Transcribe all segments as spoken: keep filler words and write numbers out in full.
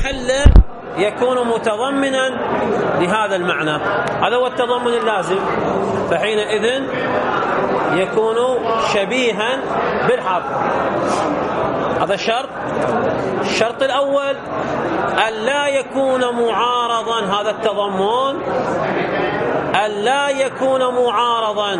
محله يكون متضمنا لهذا المعنى، هذا هو التضمن اللازم، فحينئذ يكون شبيها بالحرف. هذا الشرط. الشرط الأول ألا يكون معارضا، هذا التضمن ألا يكون معارضا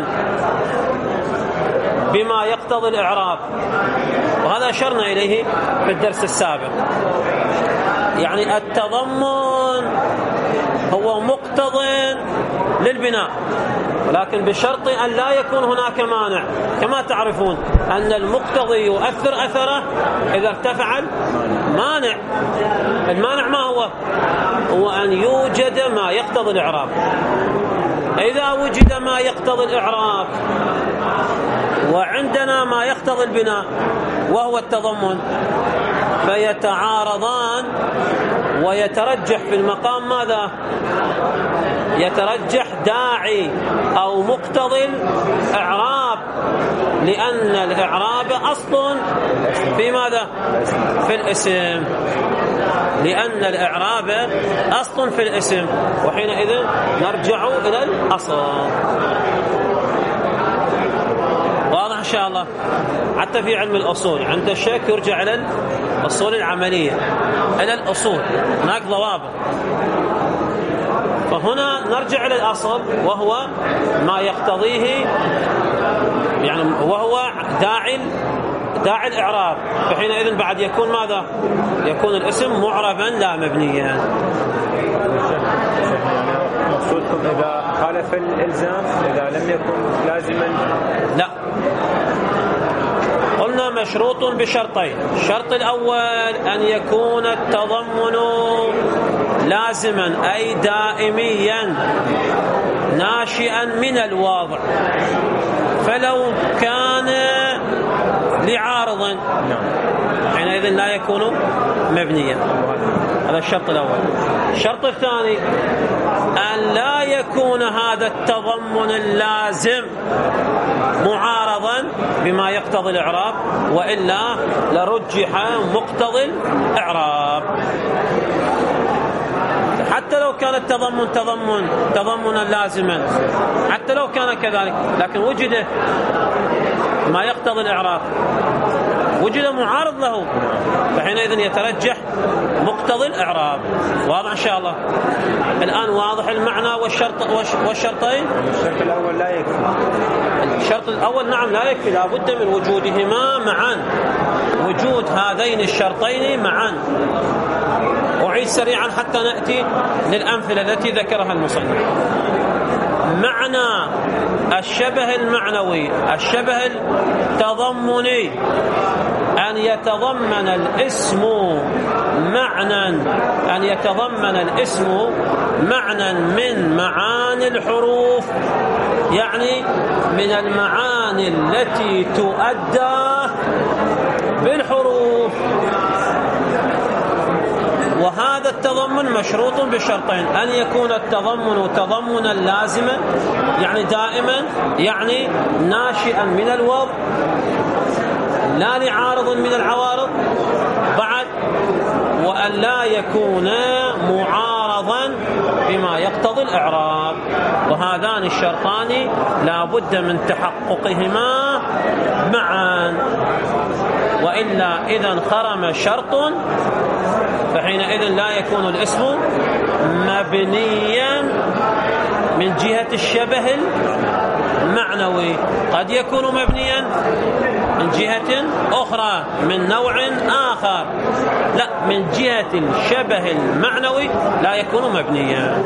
بما يقتضي الإعراب، وهذا أشرنا إليه في الدرس السابق. يعني التضمن هو مقتض للبناء، ولكن بشرط أن لا يكون هناك مانع، كما تعرفون أن المقتضي يؤثر أثره إذا ارتفع المانع. المانع ما هو؟ هو أن يوجد ما يقتضي الإعراب. إذا وجد ما يقتضي الإعراب وعندنا ما يقتضي البناء وهو التضمن، فيتعارضان ويترجح في المقام ماذا؟ يترجح داعي أو مقتضي الإعراب، لأن الإعراب أصل في ماذا؟ في الاسم، لأن الإعراب أصل في الاسم، وحينئذ نرجع إلى الأصل. واضح إن شاء الله؟ حتى في علم الأصول عند الشيخ يرجع إلى الأصول العملية، إلى الأصول، هناك ضوابط. فهنا نرجع إلى الأصل وهو ما يقتضيه، يعني وهو داعي داعي الإعراب، فحينئذ بعد يكون ماذا؟ يكون الاسم معربا لا مبنيا. مقصودكم إذا خالف الإلزام، إذا لم يكن لازما؟ لا، قلنا مشروط بشرطين. الشرط الأول أن يكون التضمن لازما أي دائميا ناشئا من الواضع، فلو كان لعارض حينئذ لا يكون مبنيا. هذا الشرط الأول. الشرط الثاني أن لا يكون هذا التضمن اللازم معارضا بما يقتضي الإعراب، وإلا لرجح مقتضي الإعراب. حتى لو كان التضمن تضمن تضمنا لازما، حتى لو كان كذلك، لكن وجد ما يقتضي الإعراب، وجد معارض له، فحينئذ يترجح مقتضي الإعراب. واضح إن شاء الله؟ الآن واضح المعنى والشرط والشرطين. الشرط الأول لا يكفي. الشرط الأول نعم لا يكفي، لا بد من وجودهما معا، وجود هذين الشرطين معا. أعيد سريعا حتى نأتي للأمثلة التي ذكرها المصنف. معنى الشبه المعنوي، الشبه التضمني، أن يتضمن الاسم معنى أن يتضمن الاسم معنى من معاني الحروف، يعني من المعاني التي تؤدى بالحروف. وهذا التضمن مشروط بشرطين: أن يكون التضمن تضمنا لازما يعني دائما، يعني ناشئا من الوضع لا لعارض من العوارض بعد، وأن لا يكون معارضا بما يقتضي الإعراب. وهذان الشرطان لا بد من تحققهما معا، وإلا إذا انخرم شرط فحينئذ لا يكون الاسم مبنيا من جهة الشبه المعنوي، قد يكون مبنيا من جهة أخرى من نوع آخر، لا، من جهة الشبه المعنوي لا يكون مبنيا.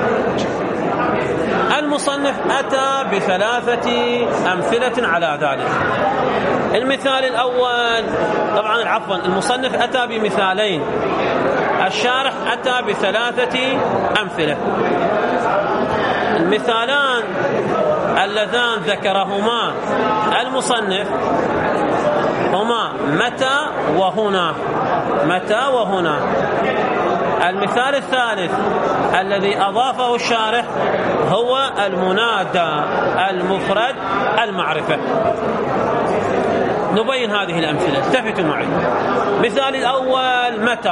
المصنف أتى بثلاثة أمثلة على ذلك. المثال الأول، طبعا عفوا المصنف أتى بمثالين، الشارح أتى بثلاثة أمثلة. المثالان اللذان ذكرهما المصنف هما متى وهنا، متى وهنا. المثال الثالث الذي أضافه الشارح هو المنادى المفرد المعرفة. نبين هذه الأمثلة. التفتوا معي. مثال الأول متى.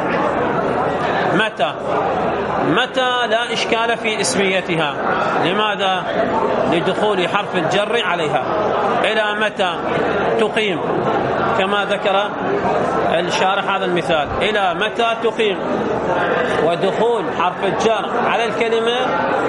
متى متى لا إشكال في اسميتها. لماذا؟ لدخول حرف الجر عليها. إلى متى تقيم، كما ذكر الشارح هذا المثال. إلى متى تقيم، ودخول حرف الجر على الكلمة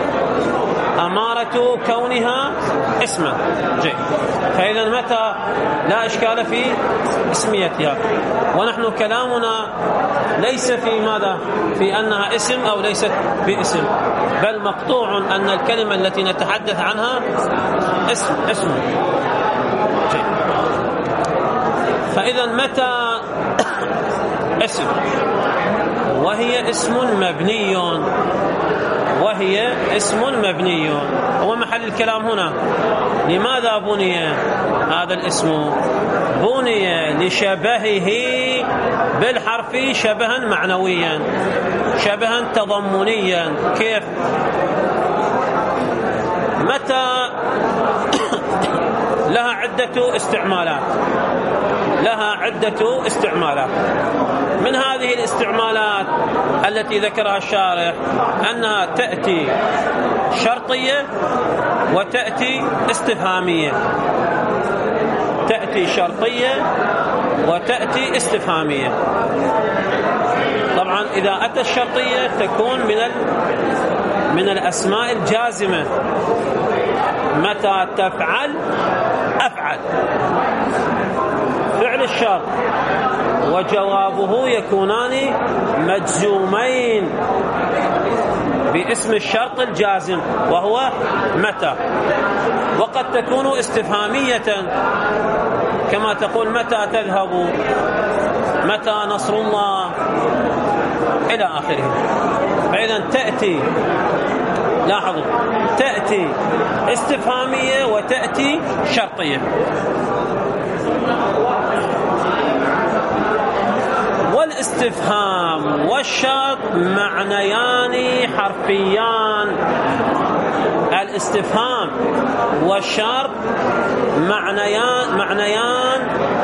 أمارة كونها اسما. جيد. فإذا متى لا إشكال في اسميتها، ونحن كلامنا ليس في ماذا؟ في أنها اسم أو ليست باسم، بل مقطوع أن الكلمة التي نتحدث عنها اسم اسم. جيد. فإذا متى اسم، وهي اسم مبني، وهي اسم مبني. هو محل الكلام هنا. لماذا بني هذا الاسم؟ بني لشبهه بالحرف شبها معنويا، شبها تضمنيا. كيف؟ متى لها عدة استعمالات، لها عدة استعمالات. من هذه الاستعمالات التي ذكرها الشارح أنها تأتي شرطية وتأتي استفهامية. تأتي شرطية وتأتي استفهامية. طبعا إذا أتى الشرطية تكون من من الأسماء الجازمة. متى تفعل أفعل، فعل الشرط وجوابه يكونان مجزومين باسم الشرط الجازم وهو متى. وقد تكون استفهامية، كما تقول متى تذهب، متى نصر الله، إلى آخره. فإذا تأتي، لاحظوا، تأتي استفهامية وتأتي شرطية. والاستفهام والشرط معنيان حرفيان. الاستفهام والشرط معنيان معنيان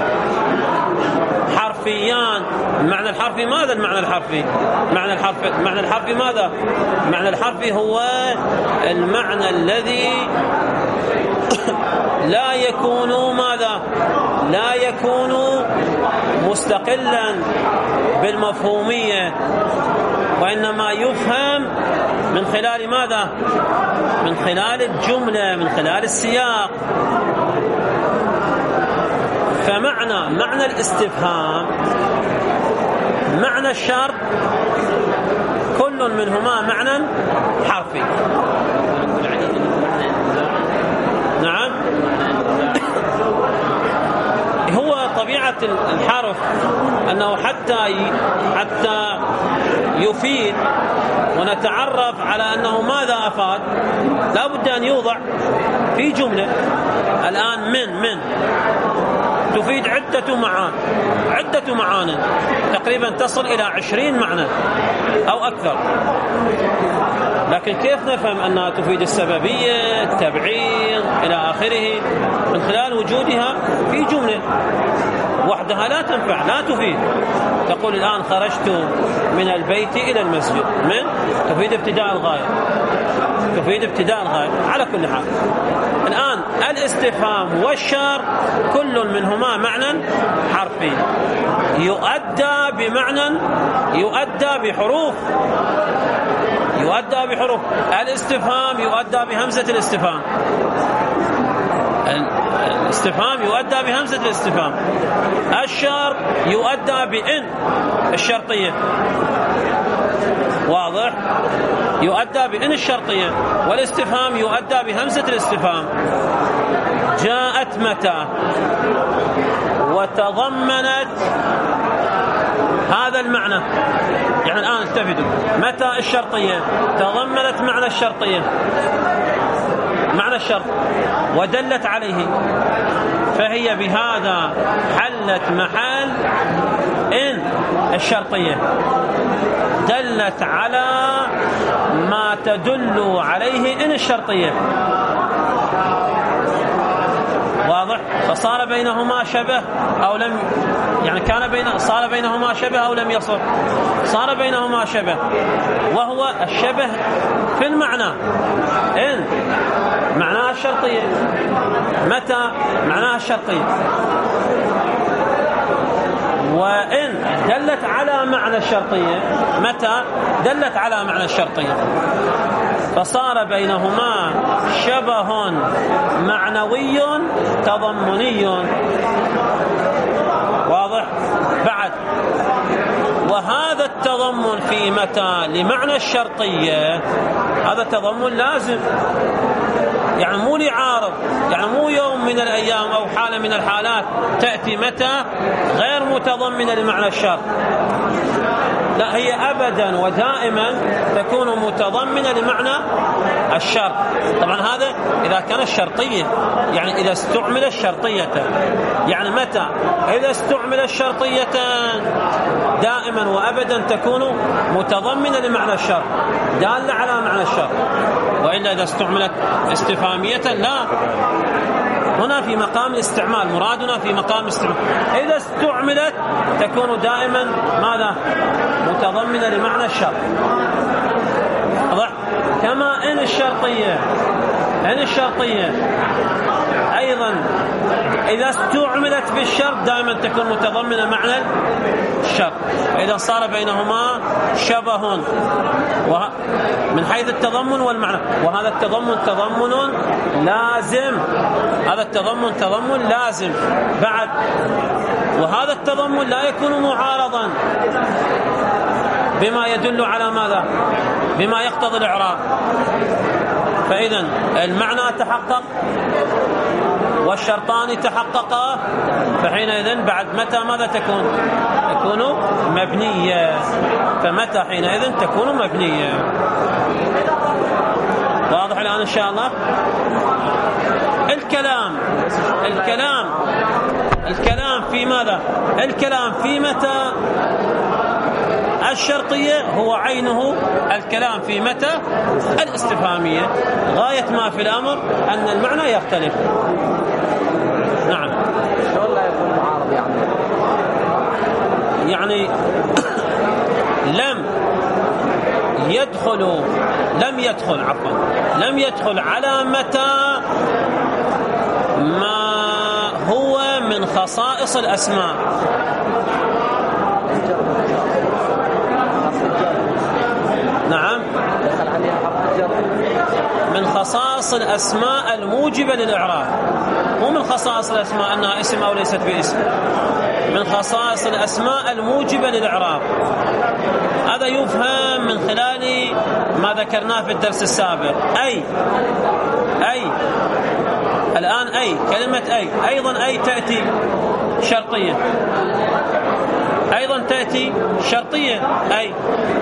حرفيان. المعنى الحرفي ماذا؟ المعنى الحرفي معنى الحرفي المعنى الحرفي ماذا؟ المعنى الحرفي هو المعنى الذي لا يكون ماذا؟ لا يكون مستقلا بالمفهومية، وإنما يفهم من خلال ماذا؟ من خلال الجملة، من خلال السياق. فمعنى معنى الاستفهام، معنى الشرط، كل منهما معنى حرفي. نعم. هو طبيعة الحرف أنه حتى حتى يفيد ونتعرف على أنه ماذا أفاد لا بد أن يوضع في جملة. الآن من من تفيد عدة معان عدة معان تقريبا تصل إلى عشرين معنى أو أكثر. لكن كيف نفهم أنها تفيد السببية، التبعيض، إلى آخره، من خلال وجودها في جملة وحدها لا تنفع، لا تفيد. تقول الآن خرجت من البيت إلى المسجد، من تفيد ابتداء الغاية، تفيد ابتداء الغاية. على كل حال الآن الاستفهام والشرط كل منهما معنى حرفي يؤدى بمعنى يؤدى بحروف يؤدى بحروف. الاستفهام يؤدى بهمزة الاستفهام، الاستفهام يؤدى بهمزة الاستفهام. الشرط يؤدى بإن الشرطية، واضح؟ يؤدى بإن الشرطية. والاستفهام يؤدى بهمزة الاستفهام. جاءت متى وتضمنت هذا المعنى. يعني الآن استفدوا، متى الشرطية تضمنت معنى الشرطية، معنى الشرط، ودلت عليه، فهي بهذا حلت محل إن الشرطية، دلت على ما تدل عليه إن الشرطية. واضح؟ فصار بينهما شبه أو لم يعني كان بين صار بينهما شبه أو لم يصل، صار بينهما شبه، وهو الشبه في المعنى. إن معناها الشرطية، متى معناها الشرطية، وإن دلت على معنى الشرطية، متى دلت على معنى الشرطية، فصار بينهما شبه معنوي تضمني. واضح؟ بعد وهذا التضمن في متى لمعنى الشرطية هذا تضمن لازم، يعني مو لعارض، يعني مو يوم من الأيام أو حالة من الحالات تأتي متى غير متضمنة لمعنى الشرط، لا، هي أبدا ودائما تكون متضمنة لمعنى الشرط. طبعا هذا إذا كان الشرطية، يعني إذا استعمل الشرطية، يعني متى إذا استعمل الشرطية دائما وأبدا تكون متضمنة لمعنى الشرط، دالة على معنى الشرط. وإلا إذا استعملت استفهامية لا، هنا في مقام الاستعمال، مرادنا في مقام الاستعمال. إذا استعملت تكون دائما ماذا؟ متضمنة لمعنى الشرط. واضح؟ كما إن الشرطية إن الشرطية أيضا إذا استعملت في الشرط دائما تكون متضمنة معنى الشرط. إذا صار بينهما شبه من حيث التضمن والمعنى، وهذا التضمن تضمن لازم، هذا التضمن تضمن لازم. بعد وهذا التضمن لا يكون معارضا بما يدل على ماذا؟ بما يقتضي الإعراب. فإذا المعنى تحقق والشرطان تحققا، فحينئذ بعد متى ماذا تكون؟ تكون مبنية. فمتى حينئذ تكون مبنية. واضح الآن إن شاء الله؟ الكلام الكلام الكلام في ماذا؟ الكلام في متى الشرطية هو عينه الكلام في متى الاستفهامية. غاية ما في الأمر أن المعنى يختلف. نعم. شلون لا يكون معارض يعني؟ يعني لم يدخل لم يدخل عفوا لم يدخل على متى ما هو من خصائص الأسماء. نعم، من خصائص الأسماء الموجبة للإعراب، مو من خصائص الأسماء أنها اسم أو ليست باسم، من خصائص الأسماء الموجبة للإعراب. هذا يفهم من خلال ما ذكرناه في الدرس السابق. أي أي الآن أي كلمة أي أيضا أي تأتي شرطية، أيضا تأتي شرطية أي،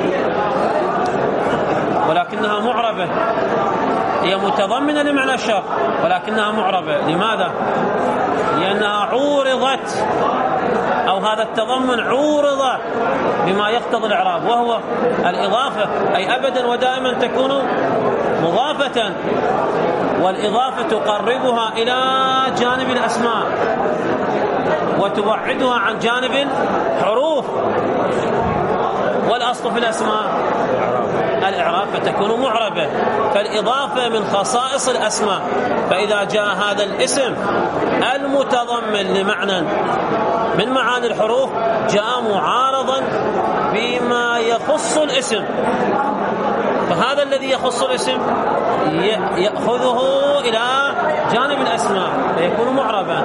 ولكنها معربة، هي متضمنة لمعنى الشرط ولكنها معربة. لماذا؟ لأنها عورضت، أو هذا التضمن عورض بما يقتضي الإعراب، وهو الإضافة، أي أبدا ودائما تكون مضافة، والإضافة تقربها إلى جانب الأسماء وتبعدها عن جانب الحروف، والأصل في الأسماء الإعراب فتكون معربة. فالإضافة من خصائص الأسماء، فإذا جاء هذا الاسم المتضمن لمعنى من معاني الحروف جاء معارضا بما يخص الاسم، فهذا الذي يخص الاسم يأخذه إلى جانب الأسماء فيكون معربا.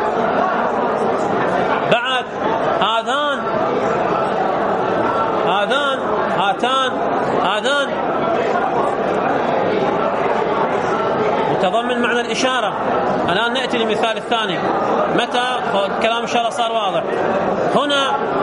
بعد هذان هذان هاتان هذان متضمن معنى الإشارة. الآن نأتي للمثال الثاني. متى كلام الإشارة صار واضح؟ هنا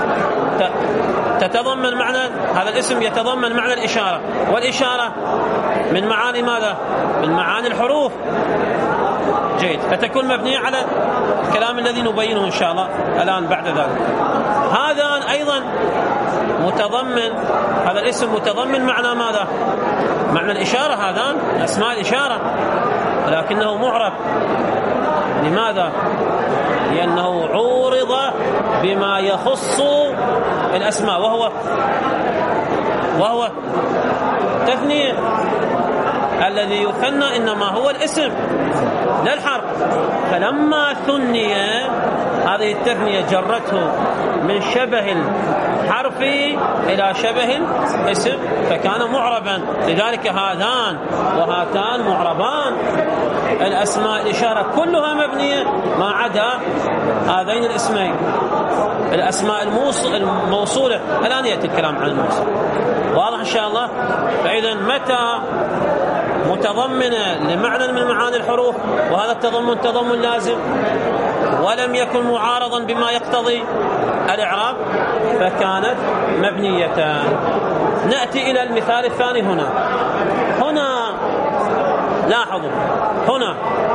تتضمن معنى، هذا الاسم يتضمن معنى الإشارة، والإشارة من معاني ماذا؟ من معاني الحروف. جيد، فتكون مبنية على الكلام الذي نبينه إن شاء الله الآن بعد ذلك. هذا أيضا متضمن، هذا الاسم متضمن معنى ماذا؟ معنى الإشارة. هذان أسماء الإشارة ولكنه معرب. لماذا؟ لأنه عورض بما يخص الأسماء وهو وهو تثنية. الذي يثنى إنما هو الاسم لا الحرف. فلما ثني هذه التثنية جرته من شبه الحرف إلى شبه الاسم فكان معربا. لذلك هذان وهاتان معربان. الأسماء الإشارة كلها مبنية ما عدا هذين الاسمين. الأسماء الموصولة الآن يأتي الكلام عن الموصول واضح إن شاء الله. فإذا متى متضمنة لمعنى من معاني الحروف وهذا التضمن تضمن لازم ولم يكن معارضا بما يقتضي الإعراب فكانت مبنية. نأتي إلى المثال الثاني. هنا هنا لاحظوا هنا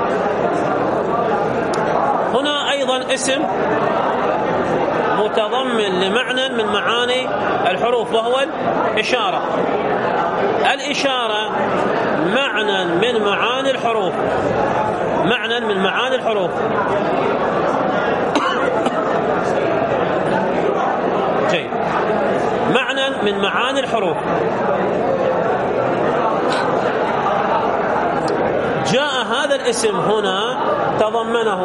هنا أيضا اسم متضمن لمعنى من معاني الحروف وهو الإشارة. الإشارة معنى من معاني الحروف معنى من معاني الحروف جيد معنى من معاني الحروف. جاء هذا الاسم هنا تضمنه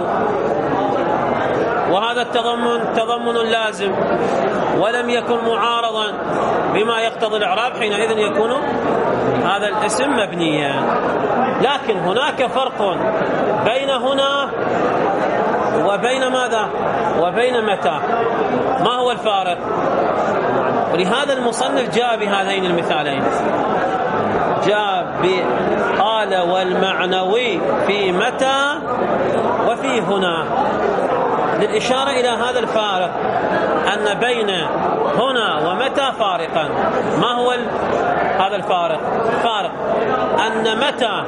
وهذا التضمن تضمن لازم ولم يكن معارضا بما يقتضي الإعراب حينئذ يكون هذا الاسم مبنيا. لكن هناك فرق بين هنا وبين ماذا وبين متى. ما هو الفارق؟ ولهذا المصنف جاء بهذين المثالين. جاء بقال والمعنوي في متى وفي هنا للإشارة إلى هذا الفارق أن بين هنا ومتى فارقا. ما هو هذا الفارق؟ فارق أن متى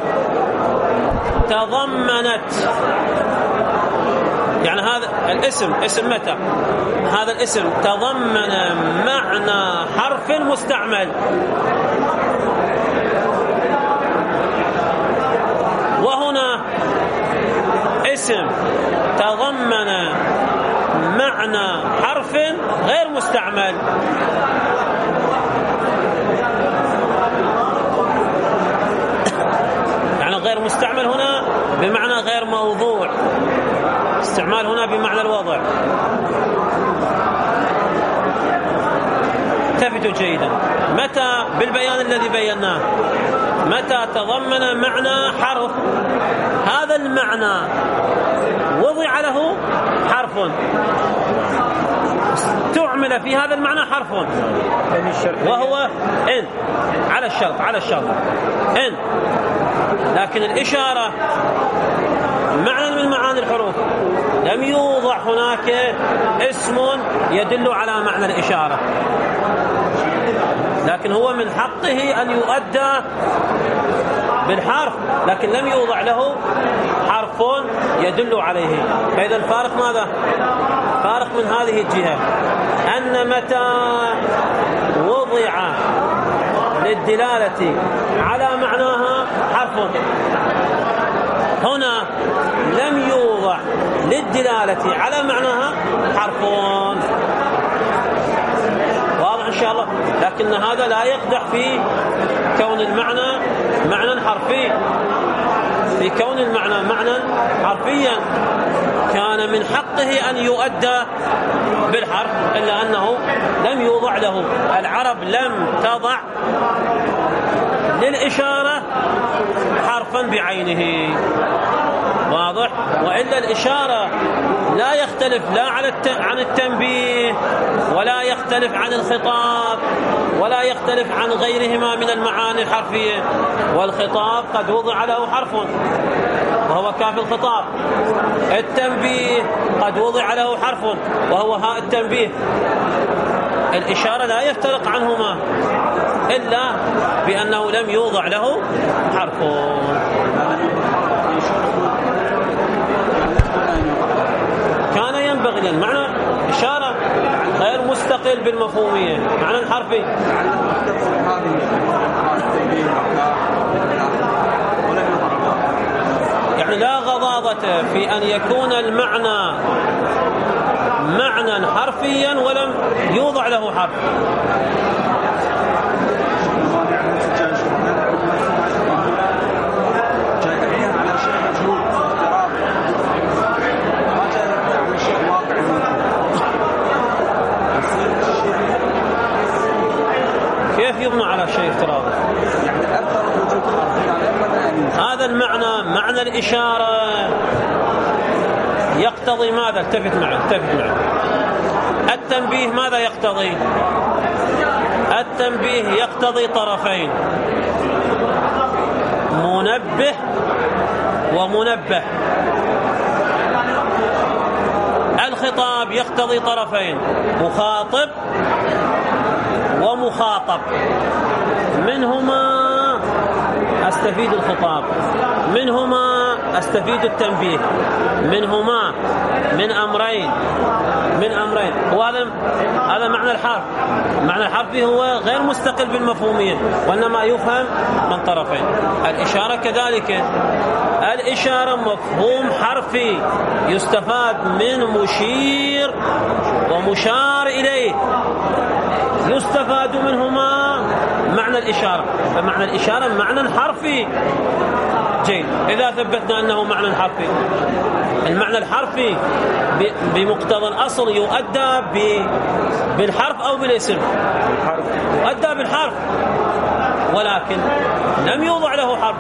تضمنت يعني هذا الاسم اسم متى هذا الاسم تضمن معنى حرف مستعمل وهنا اسم تضمن معنى حرف غير مستعمل. يعني غير مستعمل هنا بمعنى غير موضوع. استعمال هنا بمعنى الوضع. التفتوا جيدا. متى بالبيان الذي بيناه متى تضمن معنى حرف هذا المعنى وضع له حرف استعمل في هذا المعنى حرف وهو إن على الشرط على الشرط إن. لكن الإشارة معنى من معاني الحروف لم يوضع هناك اسم يدل على معنى الإشارة لكن هو من حقه أن يؤدى بالحرف لكن لم يوضع له حرف يدل عليه. فإذا الفارق ماذا؟ فارق من هذه الجهة أن متى وضع للدلالة على معناها حرف هنا لم يوضع للدلالة على معناها حرف. واضح إن شاء الله. لكن هذا لا يقدح في كون المعنى معنى حرفي في كون المعنى معنى حرفيا كان من حقه أن يؤدى بالحرف إلا أنه لم يوضع له. العرب لم تضع للإشارة حرفا بعينه واضح. وإلا الإشارة لا يختلف لا عن التنبيه ولا يختلف عن الخطاب ولا يختلف عن غيرهما من المعاني الحرفية. والخطاب قد وضع له حرف وهو كاف الخطاب. التنبيه قد وضع له حرف وهو هاء التنبيه. الإشارة لا يفترق عنهما إلا بأنه لم يوضع له حرف. كان ينبغي لأن معنى إشارة غير مستقل بالمفهومية معنى الحرفي. يعني لا غضاضة بلاغته في أن يكون المعنى معنى حرفيا ولم يوضع له حرف. كيف يبنى على شيء افتراضي؟ هذا المعنى معنى الإشارة يقتضي ماذا؟ التفت معه التفت معه التنبيه ماذا يقتضي؟ التنبيه يقتضي طرفين، منبه ومنبه. الخطاب يقتضي طرفين، مخاطب ومخاطب، منهما أستفيد الخطاب، منهما أستفيد التنبيه، منهما من أمرين من أمرين وهذا هذا معنى الحرف. معنى الحرف هو غير مستقل بالمفهومية وإنما يفهم من طرفين. الإشارة كذلك، الإشارة مفهوم حرفي يستفاد من مشير ومشار إليه، يستفاد منهما معنى الإشارة، فمعنى الإشارة معنى حرفي. جيد، إذا ثبتنا أنه معنى حرفي، المعنى الحرفي بمقتضى الأصل يؤدى بالحرف أو بالاسم؟ يؤدى بالحرف، ولكن لم يوضع له حرف،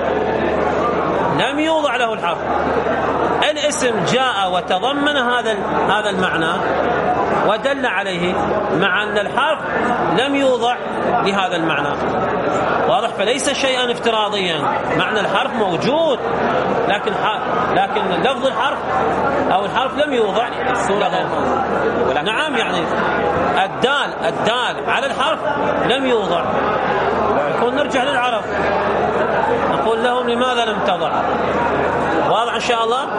لم يوضع له الحرف. الاسم جاء وتضمن هذا هذا المعنى ودل عليه، مع أن الحرف لم يوضع لهذا المعنى. واضح؟ فليس شيئا افتراضيا، معنى الحرف موجود لكن لكن لفظ الحرف أو الحرف لم يوضع له. نعم، يعني الدال الدال على الحرف لم يوضع. نقول نرجع للعرب نقول لهم لماذا لم تضع. واضح إن شاء الله؟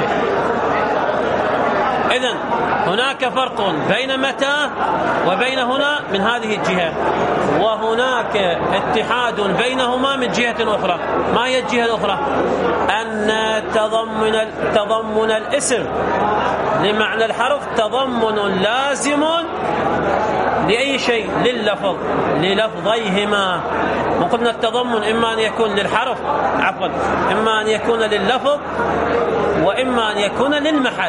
إذن هناك فرق بين متى وبين هنا من هذه الجهة، وهناك اتحاد بينهما من جهة أخرى. ما هي الجهة الأخرى؟ أن تضمن تضمن الاسم لمعنى الحرف تضمن لازم لأي شيء؟ لللفظ، للفظيهما. وقلنا التضمن إما أن يكون للحرف عفوا إما أن يكون لللفظ وإما أن يكون للمحل.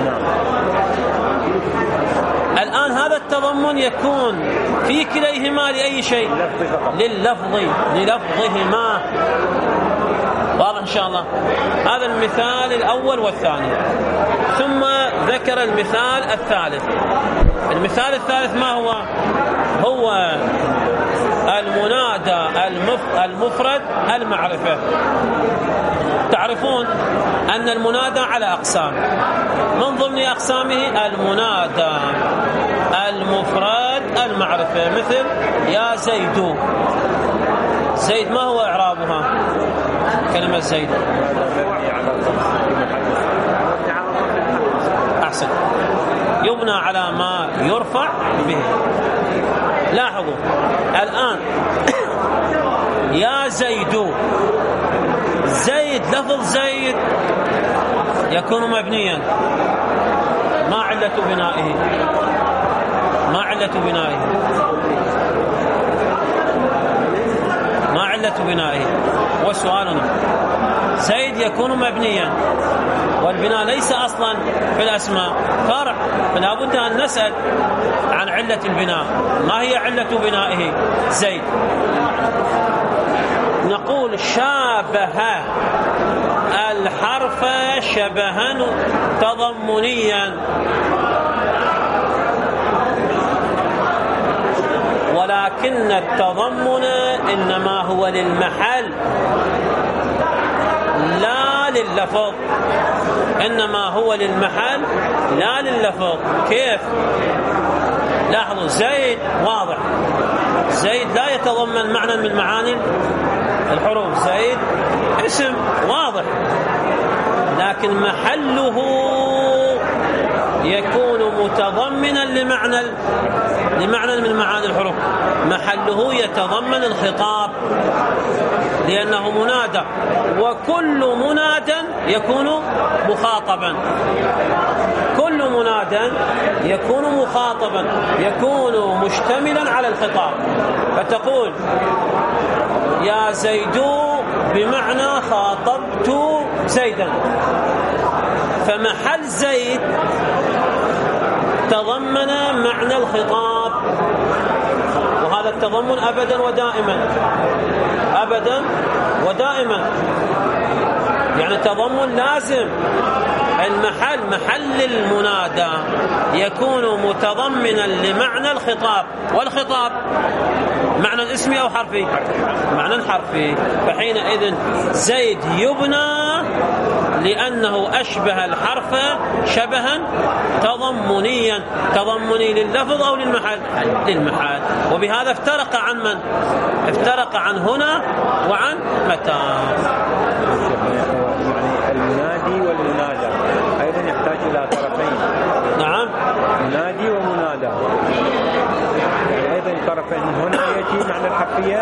الآن هذا التضمن يكون في كليهما لأي شيء؟ لللفظ، للفظهما. واضح إن شاء الله؟ هذا المثال الأول والثاني. ثم ذكر المثال الثالث. المثال الثالث ما هو؟ هو المنادى المفرد المعرفة. تعرفون أن المنادى على أقسام، من ضمن أقسامه المنادى المفرد المعرفة، مثل يا زيد. زيد ما هو إعرابها؟ كلمة زيد أحسن، يبنى على ما يرفع به. لاحظوا الآن يا زيد، زيد لفظ زيد يكون مبنيا. ما علة بنائه؟ ما علة بنائه؟ ما علة بنائه؟ وسؤالنا زيد يكون مبنيا، والبناء ليس أصلا في الأسماء، فرع، فلا بد أن نسأل عن علة البناء. ما هي علة بنائه زيد؟ نقول شابه الحرف شبها تضمنيا، ولكن التضمن إنما هو للمحل لا لللفظ، إنما هو للمحل لا لللفظ. كيف؟ لاحظوا زيد واضح، زيد لا يتضمن معنى من معاني الحروف، زيد اسم واضح، لكن محله يكون متضمنا لمعنى لمعنى من معاني الحروف، محله يتضمن الخطاب لأنه منادى، وكل منادى يكون مخاطبا، كل منادى يكون مخاطبا، يكون مشتملا على الخطاب. فتقول يا زيد بمعنى خاطبت زيدا، فمحل زيد تضمن معنى الخطاب، وهذا التضمن أبدا ودائما، أبدا ودائما، يعني تضمن لازم. المحل محل المنادى يكون متضمنا لمعنى الخطاب، والخطاب معنى اسمي أو حرفي؟ معنى حرفي. فحينئذ زيد يبنى لأنه أشبه الحرف شبها تضمنيا، تضمني لللفظ أو للمحل؟ للمحل. وبهذا افترق عن من؟ افترق عن هنا وعن متى. يعني المنادي والمنادى أيضا يحتاج إلى طرفين. نعم، منادي ومنادى يعني أيضا طرفين. هنا يجي معنى الحرفية؟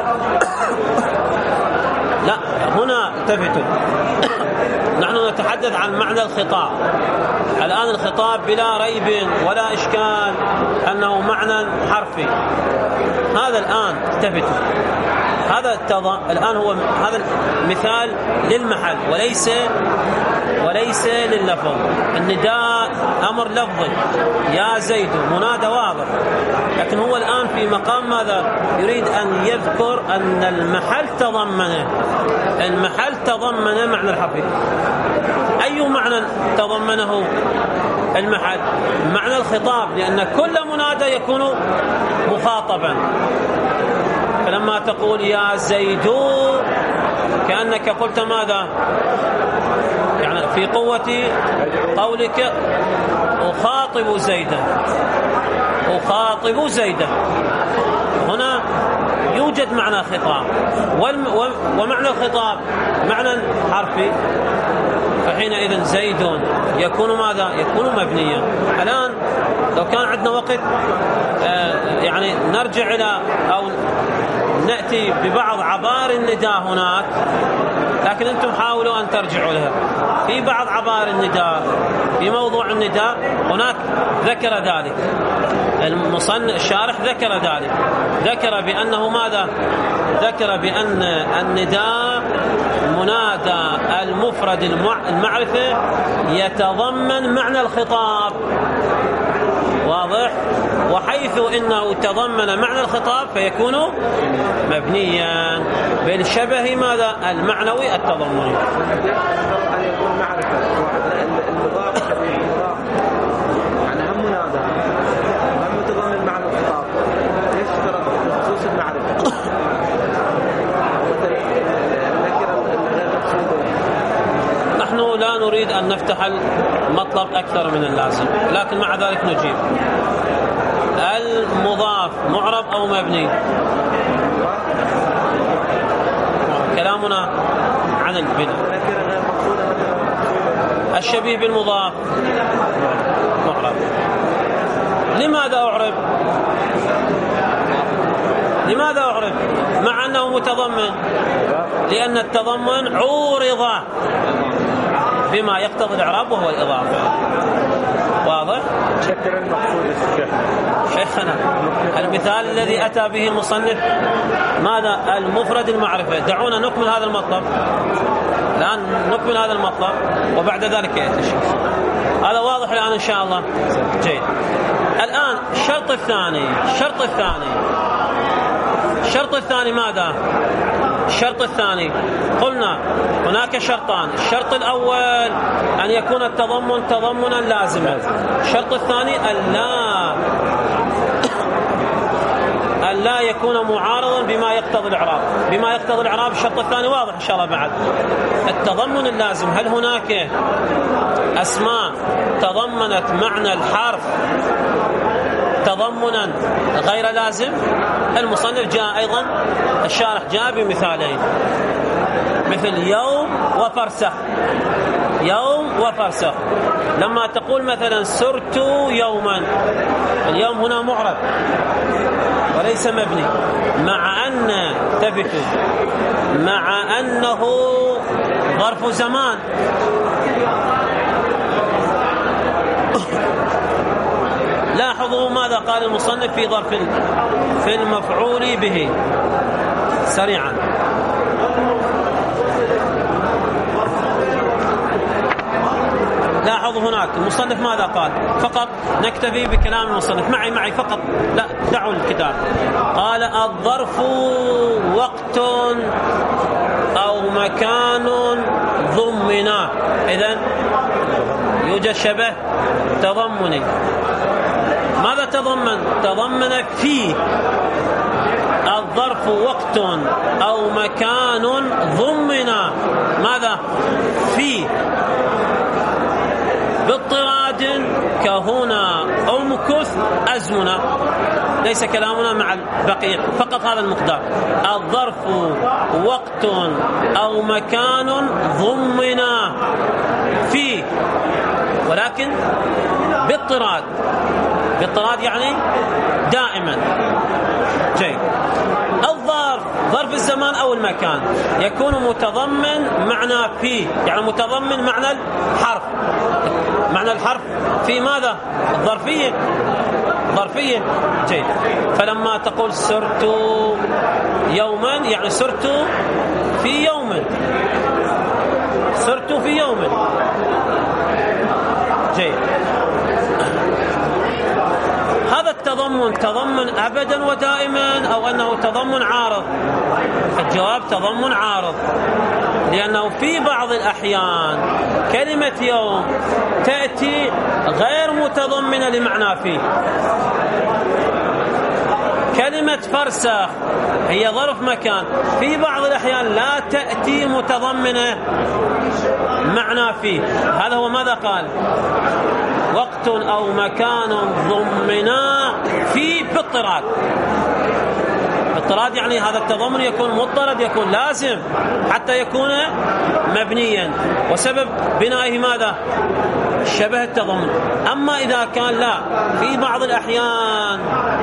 لا، هنا التفتوا نحن نتحدث عن معنى الخطاب الآن. الخطاب بلا ريب ولا إشكال أنه معنى حرفي. هذا الآن التفتوا، هذا التض... الآن هو هذا مثال للمحل وليس وليس لللفظ. النداء أمر لفظي، يا زيد منادى واضح، لكن هو الآن في مقام ماذا؟ يريد أن يذكر أن المحل تضمنه، المحل تضمن معنى الحرفي. أي معنى تضمنه المحل؟ معنى الخطاب، لأن كل منادى يكون مخاطبا. فلما تقول يا زيد كأنك قلت ماذا؟ يعني في قوة قولك أخاطب زيدا، أخاطب زيدا، هنا يوجد معنى خطاب، ومعنى الخطاب معنى حرفي. فحينئذ زيد يكون ماذا؟ يكون مبنيا. الآن لو كان عندنا وقت يعني نرجع إلى أو نأتي ببعض عبار النداء هناك، لكن أنتم حاولوا أن ترجعوا لها. في بعض عبار النداء في موضوع النداء هناك ذكر ذلك المصنف الشارح، ذكر ذلك، ذكر بأنه ماذا؟ ذكر بأن النداء منادى المفرد المعرفة يتضمن معنى الخطاب، واضح؟ وحيث إنه تضمن معنى الخطاب فيكون مبنيا بالشبه ماذا؟ المعنوي التضمني. أن يكون معرفة المضاف بالمضاف، يعني هم منادى هم متضمن معنى الخطاب. ليش اشترط خصوص المعرفة؟ نحن لا نريد أن نفتح المطلب أكثر من اللازم، لكن مع ذلك نجيب. المضاف معرب أو مبني؟ كلامنا عن البناء. الشبيه بالمضاف معرب. لماذا أعرب؟ لماذا أعرب مع أنه متضمن؟ لأن التضمن عورض بما يقتضي الإعراب وهو الإضافة. واضح؟ شكر المقصود شيخنا المثال الذي أتى به المصنف ماذا؟ المفرد المعرفة. دعونا نكمل هذا المطلب الآن، نكمل هذا المطلب وبعد ذلك يأتي الشيخ. هذا واضح الآن إن شاء الله. جيد. الآن الشرط الثاني، الشرط الثاني الشرط الثاني ماذا؟ الشرط الثاني قلنا هناك شرطان. الشرط الأول أن يكون التضمن تضمنا لازما. الشرط الثاني أن لا أن لا يكون معارضا بما يقتضي الإعراب. بما يقتضي الإعراب الشرط الثاني واضح إن شاء الله. بعد التضمن اللازم، هل هناك أسماء تضمنت معنى الحرف تضمنا غير لازم. المصنف جاء أيضا الشارح جاء بمثالين مثل يوم وفرسخ. يوم وفرسخ لما تقول مثلا سرت يوما، اليوم هنا معرب وليس مبني، مع أن تبت مع أنه ظرف زمان. لاحظوا ماذا قال المصنف في ظرف في المفعول به سريعا. لاحظوا هناك المصنف ماذا قال، فقط نكتفي بكلام المصنف معي معي فقط، لا دعوا الكتاب. قال الظرف وقت أو مكان ضمنا. إذن يوجد شبه تضمني. ماذا تضمن؟ تضمن فيه. الظرف وقت أو مكان ضمنا ماذا؟ فيه باضطراد كهنا أمكث أزمنا. ليس كلامنا مع البقية، فقط هذا المقدار. الظرف وقت أو مكان ضمنا فيه، ولكن باضطراد. باضطراد يعني دائما. جيد. الظرف ظرف الزمان أو المكان يكون متضمن معنى فيه، يعني متضمن معنى الحرف. معنى الحرف في ماذا؟ الظرفية. ظرفية. جيد. فلما تقول سرت يوما يعني سرت في يوم، سرت في يوم. جيد. هذا التضمن تضمن أبدا ودائما أو أنه تضمن عارض؟ الجواب تضمن عارض، لأنه في بعض الأحيان كلمة يوم تأتي غير متضمنة لمعنى فيه. كلمة فرسخ هي ظرف مكان، في بعض الأحيان لا تأتي متضمنة معنى فيه. هذا هو ماذا قال؟ وقت أو مكان ضمنا في باضطراد. اضطراد يعني هذا التضمن يكون مضطرد، يكون لازم حتى يكون مبنيا، وسبب بنائه ماذا؟ شبه التضمن. أما إذا كان لا، في بعض الأحيان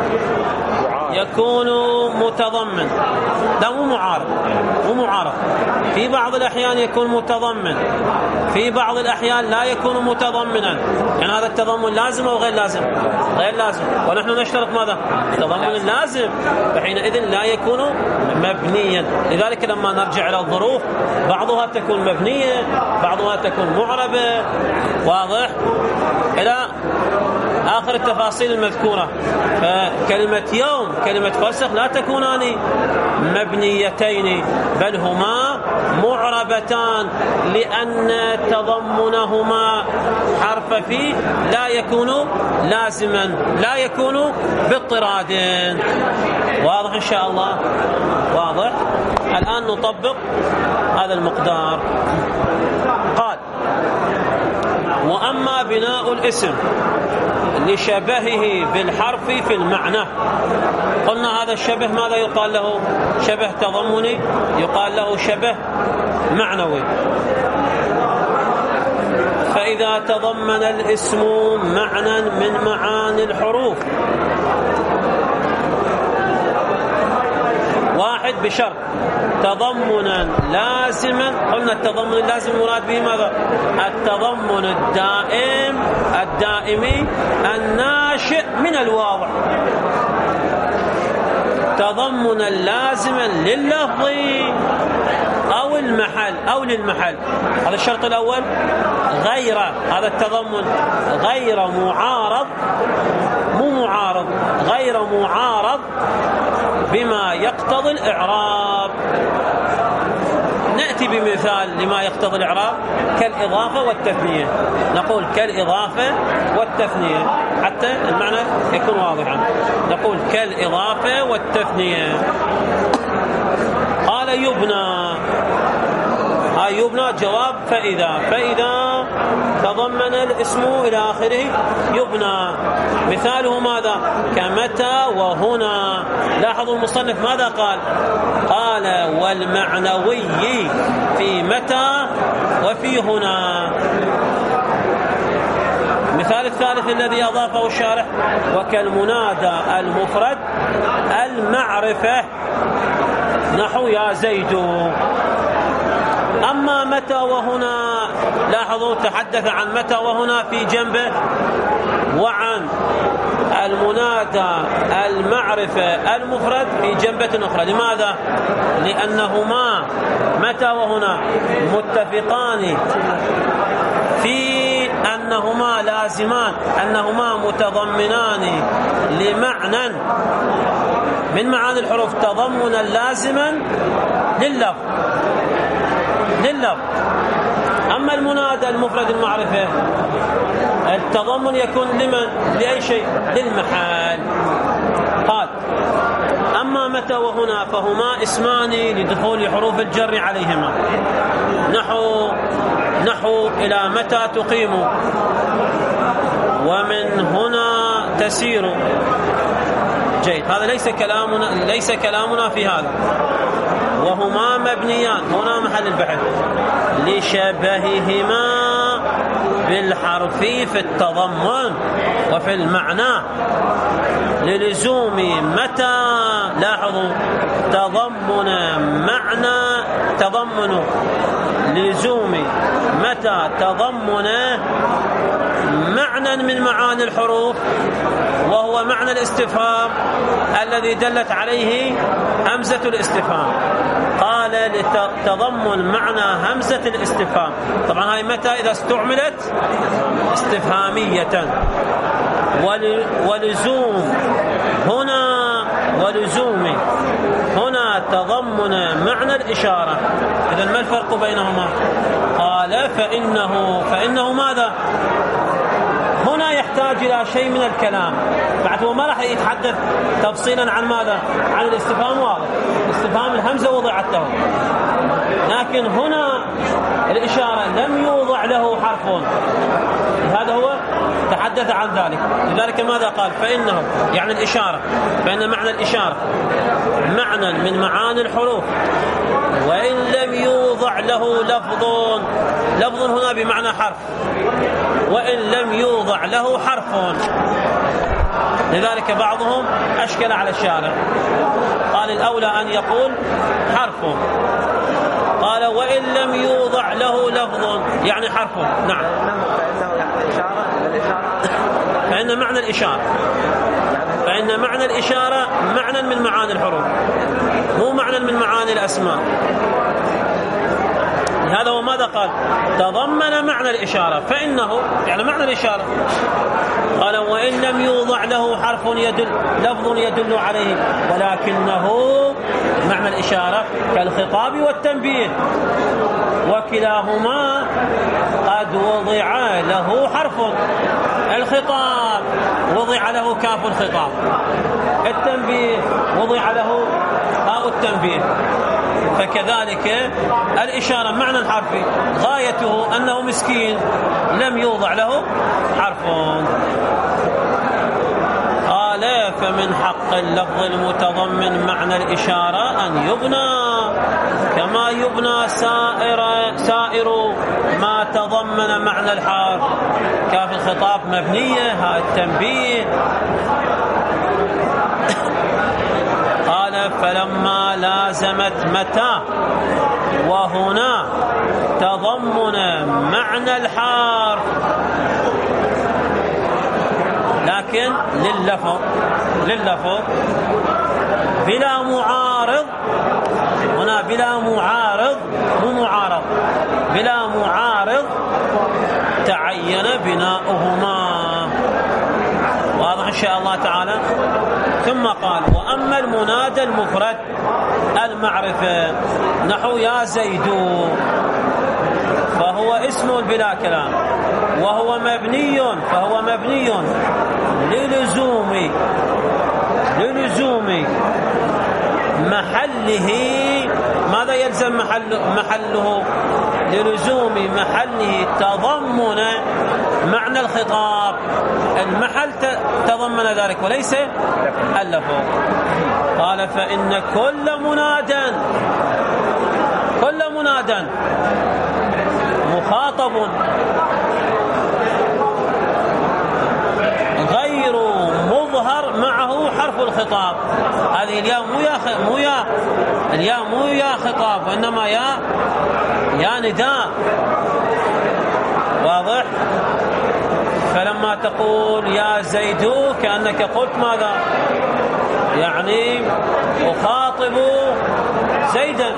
يكون متضمن، لا مو معارض، مو معارض. في بعض الأحيان يكون متضمن، في بعض الأحيان لا يكون متضمنا. يعني هذا التضمن لازم أو غير لازم؟ غير لازم. ونحن نشترط ماذا؟ التضمن لازم، فحينئذ لا يكون مبنيا. لذلك لما نرجع إلى الظروف بعضها تكون مبنية، بعضها تكون معربة، واضح؟ إلى آخر التفاصيل المذكورة. فكلمة يوم كلمة فرسخ لا تكونان مبنيتين، بل هما معربتان، لأن تضمنهما حرف فيه لا يكون لازما، لا يكون باضطراد. واضح إن شاء الله؟ واضح. الآن نطبق هذا المقدار. قال: وأما بناء الاسم لشبهه بالحرف في المعنى. قلنا هذا الشبه ماذا يقال له؟ شبه تضمني، يقال له شبه معنوي. فإذا تضمن الاسم معنى من معاني الحروف واحد بشرط تضمنا لازما. قلنا التضمن اللازم مراد به ماذا؟ التضمن الدائم الدائمي الناشئ من الواضع. تضمنا لازما لللفظ أو المحل أو للمحل. هذا الشرط الأول. غير هذا التضمن غير معارض، مو معارض، غير معارض بما يقتضي الإعراب. نأتي بمثال لما يقتضي الإعراب كالإضافة والتثنية. نقول كالإضافة والتثنية حتى المعنى يكون واضحا. نقول كالإضافة والتثنية. قال يبنى. هاي يبنى جواب فإذا. فإذا تضمن الاسم إلى آخره يبنى. مثاله ماذا؟ كمتى وهنا. لاحظوا المصنف ماذا قال؟ قال والمعنوي في متى وفي هنا. المثال الثالث الذي أضافه الشارح: وكالمنادى المفرد المعرفة نحو يا زيد. أما متى وهنا، لاحظوا تحدث عن متى وهنا في جنبه، وعن المنادى المعرفة المفرد في جنبة أخرى. لماذا؟ لأنهما متى وهنا متفقان في أنهما لازمان، أنهما متضمنان لمعنى من معاني الحروف تضمنا لازما لللفظ لللفظ. أما المنادى المفرد المعرفة التضمن يكون لمن؟ لأي شيء؟ للمحال. قال أما متى وهنا فهما اسمان لدخول حروف الجر عليهما، نحو نحو إلى متى تقيم، ومن هنا تسير. جيد، هذا ليس كلامنا ليس كلامنا في هذا. وهما مبنيان، هنا محل البحث، لشبههما بالحرف في التضمن وفي المعنى، للزوم متى. لاحظوا تضمن معنى تضمن لزوم متى تضمن معنى من معاني الحروف، وهو معنى الاستفهام الذي دلت عليه همزة الاستفهام. قال لتضمن معنى همزة الاستفهام. طبعا هاي متى إذا استعملت استفهامية. ولزوم هنا ولزوم هنا تضمن معنى الإشارة. إذن ما الفرق بينهما؟ قال فإنه فإنه ماذا؟ هنا يحتاج إلى شيء من الكلام، بعد هو ما راح يتحدث تفصيلا عن ماذا؟ عن الاستفهام. واضح، استفهام الهمزة وضعت له، لكن هنا الإشارة لم يوضع له حرف، هذا هو تحدث عن ذلك. لذلك ماذا قال؟ فإنه يعني الإشارة، فإن معنى الإشارة معنى من معاني الحروف، وإن لم يوضع له لفظ. لفظ هنا بمعنى حرف، وإن لم يوضع له حرف. لذلك بعضهم أشكل على الشارع، قال الأولى أن يقول حرف. قال وإن لم يوضع له لفظ يعني حرف. نعم، فإن معنى الإشارة فإن معنى الإشارة معنى من معاني الحروف، مو معنى من معاني الأسماء. هذا هو ماذا قال؟ تضمن معنى الإشارة، فإنه يعني معنى الإشارة. قال وإن لم يوضع له حرف يدل لفظ يدل عليه، ولكنه معنى الإشارة كالخطاب والتنبيه، وكلاهما قد وضع له حرف. الخطاب وضع له كاف الخطاب، التنبيه وضع له هاء التنبيه. فكذلك الإشارة معنى الحرف غايته أنه مسكين لم يوضع له حرف. قال فمن حق اللفظ المتضمن معنى الإشارة أن يبنى كما يبنى سائر سائر ما تضمن معنى الحرف. كاف الخطاب مبنية، هاء التنبيه. قال فلما لازمت متى وهنا تضمن معنى الحرف، لكن لللفظ لللفظ بلا معارض. هنا بلا معارض، مو معارض، بلا معارض تعين بناؤهما. واضح إن شاء الله تعالى. ثم قال وأما المنادى المفرد المعرفة نحو يا زيد، فهو اسم بلا كلام، وهو مبني فهو مبني للزوم للزوم محله. ماذا يلزم محل محله؟ للزوم محله تضمن معنى الخطاب. المحل تضمن ذلك وليس اللفظ. قال فإن كل منادى كل منادى مخاطب غير مظهر معه حرف الخطاب. هذه الياء مو يا مو يا الياء مو يا خطاب وإنما يا يا نداء. واضح؟ فلما تقول يا زيد كأنك قلت ماذا؟ يعني أخاطب زيدا،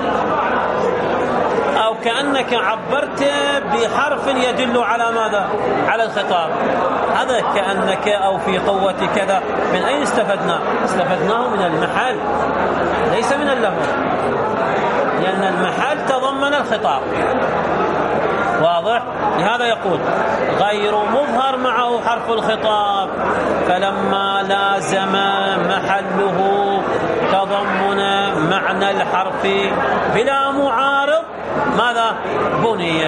أو كأنك عبرت بحرف يدل على ماذا؟ على الخطاب. هذا كأنك أو في قوة كذا. من أين استفدنا؟ استفدناه من المحل ليس من اللفظ، لأن المحل تضمن الخطاب. واضح؟ لهذا يقول غير مظهر معه حرف الخطاب، فلما لازم محله تضمن معنى الحرف بلا معارض ماذا؟ بني.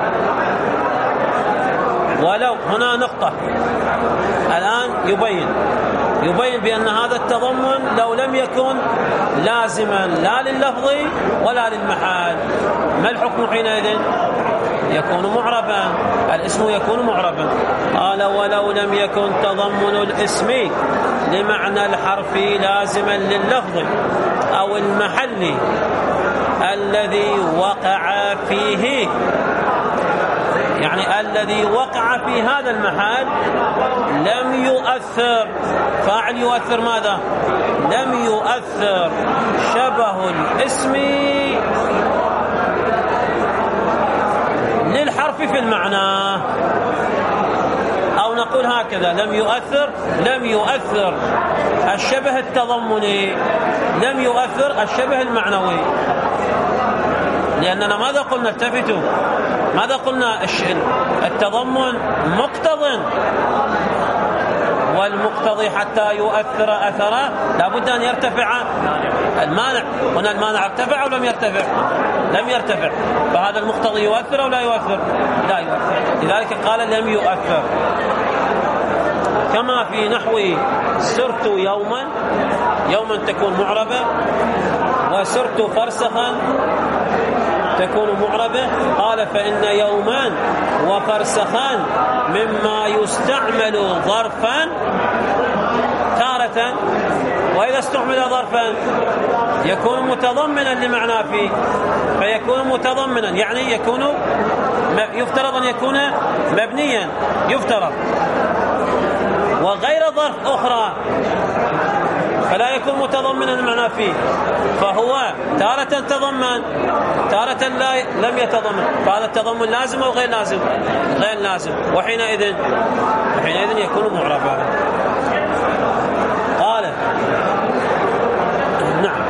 ولو هنا نقطة الآن يبين يبين بأن هذا التضمن لو لم يكن لازما لا لللفظ ولا للمحال، ما الحكم حينئذ؟ يكون معربا، الاسم يكون معربا. قال ولو لم يكن تضمن الاسم لمعنى الحرف لازما لللفظ أو المحل الذي وقع فيه، يعني الذي وقع في هذا المحل لم يؤثر. فاعل يؤثر ماذا؟ لم يؤثر شبه الاسم للحرف في المعنى. أو نقول هكذا لم يؤثر لم يؤثر الشبه التضمني، لم يؤثر الشبه المعنوي. لأننا ماذا قلنا؟ التفتوا، ماذا قلنا؟ التضمن مقتض، والمقتضي حتى يؤثر أثرا لابد أن يرتفع المانع. هنا المانع ارتفع أو لم يرتفع؟ لم يرتفع. فهذا المقتضي يؤثر أو لا يؤثر؟ لا يؤثر. لذلك قال لم يؤثر. كما في نحو سرت يوما، يوما تكون معربة، وسرت فرسخا تكون معربة. قال فإن يوما وفرسخان مما يستعمل ظرفا تارة، وإذا استعمل ظرفا يكون متضمنا لمعنى فيه، فيكون متضمنا يعني يكون يفترض أن يكون مبنيا، يفترض. وغير ظرف أخرى فلا يكون متضمنا المعنى فيه، فهو تارة تضمن تارة لا لم يتضمن. فهذا التضمن لازم أو غير لازم؟ غير لازم. وحينئذ وحينئذ يكون معربا. قال نعم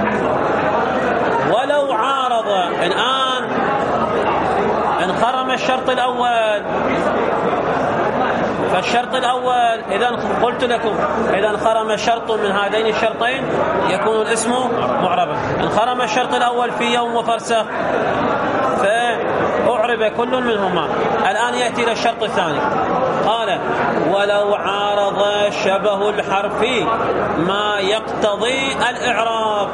ولو عارض. الآن انخرم الشرط الأول، فالشرط الأول إذا قلت لكم إذا انخرم شرط من هذين الشرطين يكون الاسم معربا. انخرم الشرط الأول في يوم وفرسخ فأعرب كل منهما. الآن يأتي للشرط الثاني. قال ولو عارض شبه الحرف ما يقتضي الإعراب.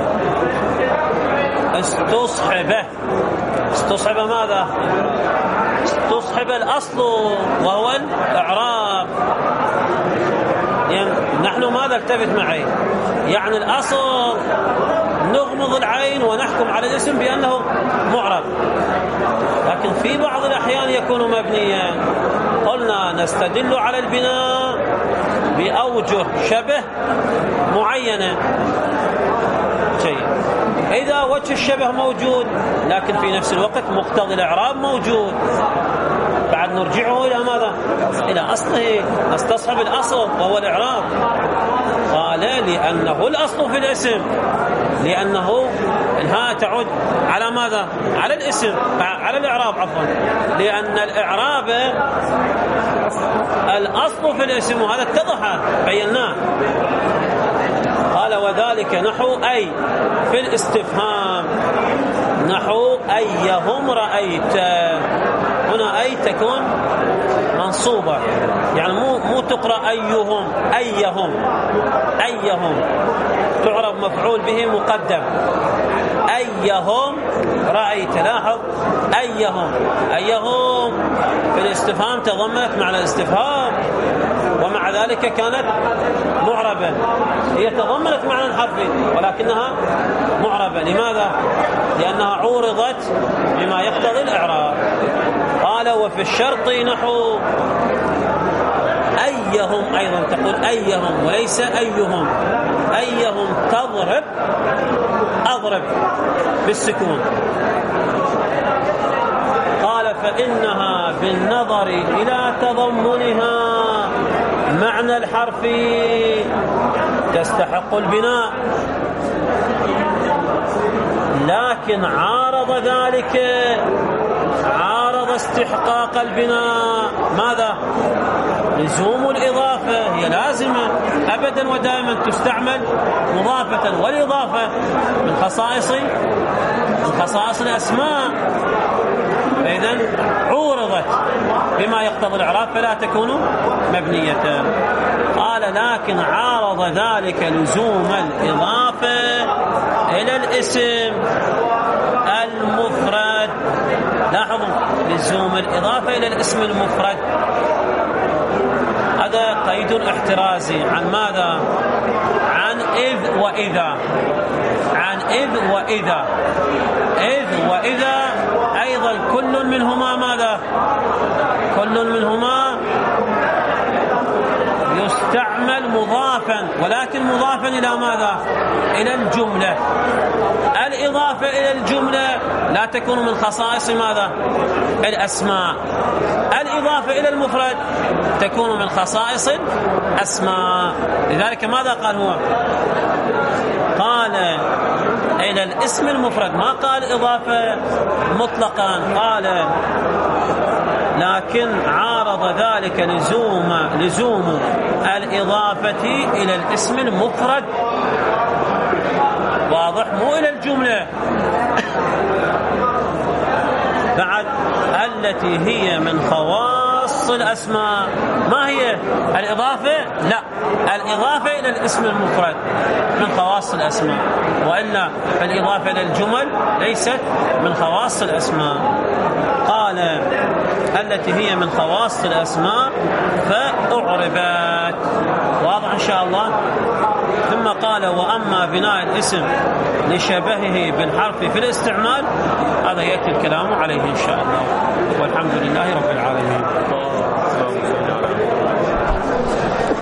استصحبه. استصحب ماذا؟ استصحب الأصل وهو الإعراب. يعني نحن ماذا؟ التفت معي. يعني الأصل نغمض العين ونحكم على الاسم بأنه معرب، لكن في بعض الأحيان يكون مبنيا. قلنا نستدل على البناء بأوجه شبه معينة. شيء إذا وجه الشبه موجود لكن في نفس الوقت مقتضى الإعراب موجود، بعد نرجعه إلى ماذا؟ إلى أصله، نستصحب الأصل وهو الإعراب. قال لأنه الأصل في الاسم، لأنه الهاء تعود على ماذا؟ على الاسم، على الإعراب عفوا، لأن الإعراب الأصل في الاسم، وهذا اتضح بيناه. قال وذلك نحو أي في الاستفهام، نحو أيهم رأيت. هنا أي تكون منصوبة، يعني مو مو تقرأ أيهم، أيهم أيهم تعرب مفعول به مقدم. أيهم رأيت، لاحظ أيهم، أيهم في الاستفهام تضمنت معنى الاستفهام، ومع ذلك كانت معربة. هي تضمنت معنى حرفي ولكنها معربة. لماذا؟ لأنها عورضت بما يقتضي الإعراب. قال وفي الشرط نحو أيهم، أيضا تقول أيهم وليس أيهم. أيهم تضرب، أضرب بالسكون. قال فإنها بالنظر إلى تضمنها معنى الحرف تستحق البناء، لكن عارض ذلك، عارض استحقاق البناء ماذا؟ لزوم الإضافة. هي لازمة أبدا ودائما تستعمل مضافة، والإضافة من خصائص من خصائص الأسماء، فإذا عورضت بما يقتضي الإعراب فلا تكون مبنية. قال لكن عارض ذلك لزوم الإضافة إلى الاسم المفرد. لاحظوا لزوم الإضافة إلى الاسم المفرد، هذا قيد احترازي. عن ماذا؟ عن إذ وإذا، عن إذ وإذا. إذ وإذا أيضا كل منهما ماذا؟ كل منهما يستعمل مضافا، ولكن مضافا إلى ماذا؟ إلى الجملة. الإضافة إلى الجملة لا تكون من خصائص ماذا؟ الأسماء. الإضافة إلى المفرد تكون من خصائص الأسماء. لذلك ماذا قال هو؟ قال إلى الاسم المفرد، ما قال إضافة مطلقا. قال لكن عارض ذلك لزوم لزوم الإضافة إلى الاسم المفرد، واضح؟ مو إلى الجملة. بعد التي هي من خواص الأسماء، ما هي الإضافة؟ لا، الإضافة إلى الاسم المفرد من خواص الأسماء، وإلا الإضافة إلى الجمل ليست من خواص الأسماء. قال التي هي من خواص الأسماء فأعربت. واضح إن شاء الله. ثم قال وأما بناء الاسم لشبهه بالحرف في الاستعمال، هذا يأتي الكلام عليه إن شاء الله، والحمد لله رب العالمين.